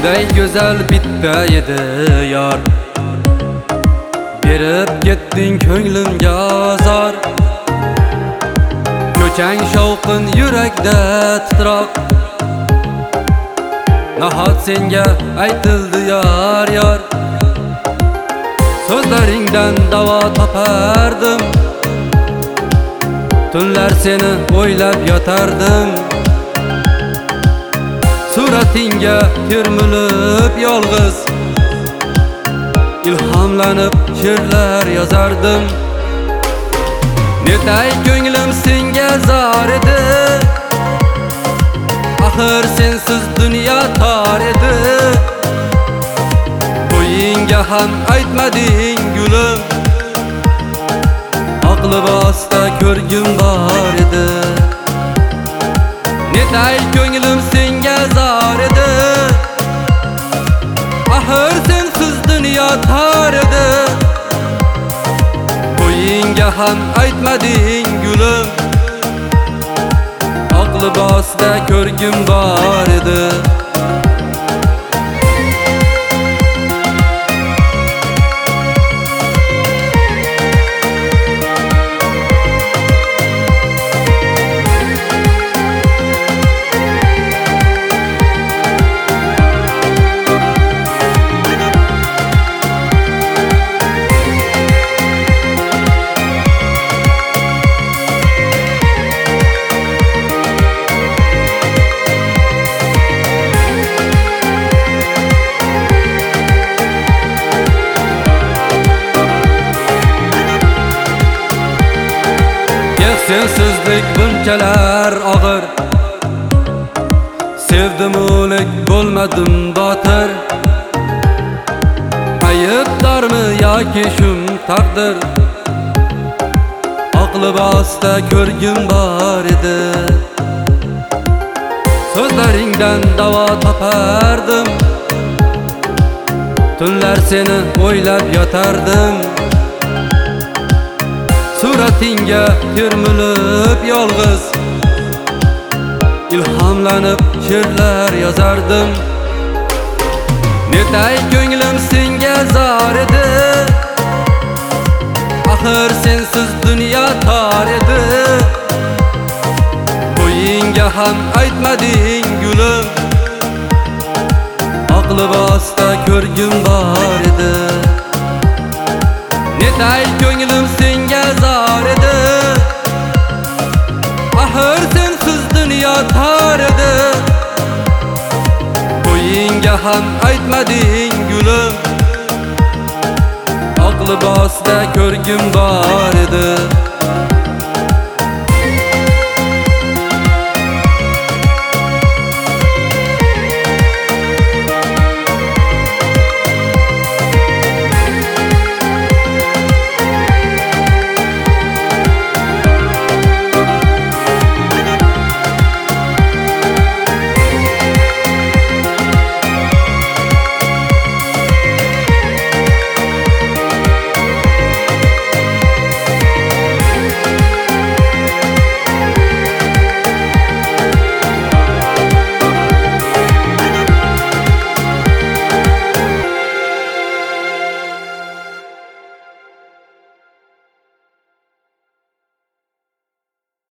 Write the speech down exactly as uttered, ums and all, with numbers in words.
Shunday go'zal bitta edi yor, berib ketding ko'nglimga azor. Ko'chang shovqin yurakda titroq, nahot senga aytildi yor yor. So'zlaringdan davo topardim, tunlar seni o'ylab yotardim. Suratinga termilib yolg'iz, ilhomlanib she'rlar yozardim. Netay ko'nglim senga zor edi, axir sensiz dunyo tor edi. Qo'yingga ham aytmading gulim, aqli bosta ko'rgim bor edi. Netay ko'nglim senga zor edi, axir sensiz dunyo tor edi. Qo'yingga ham aytmading gulim, aqli bosta ko'rgim bor edi. Sensizlik bunchalar og'ir, sevdim o'lik bo'lmadim botir. Aybdormi yoki shum taqdir, aqli bosta ko'rgim bor edi. So'zlaringdan davo topardim, tunlar seni o'ylab yotardim. Suratinga termilib yolg'iz, ilhomlanib she'rlar yozardim. Netay ko'nglim senga zor edi, axir sensiz dunyo tor edi. Qo'yingga ham aytmading gulim, aqli bosta ko'rgim bor edi. Netay ko'nglim senga zor edi, axir sensiz dunyo tor edi. Qo'yingga ham aytmading gulim, aqli bosta ko'rgim bor edi.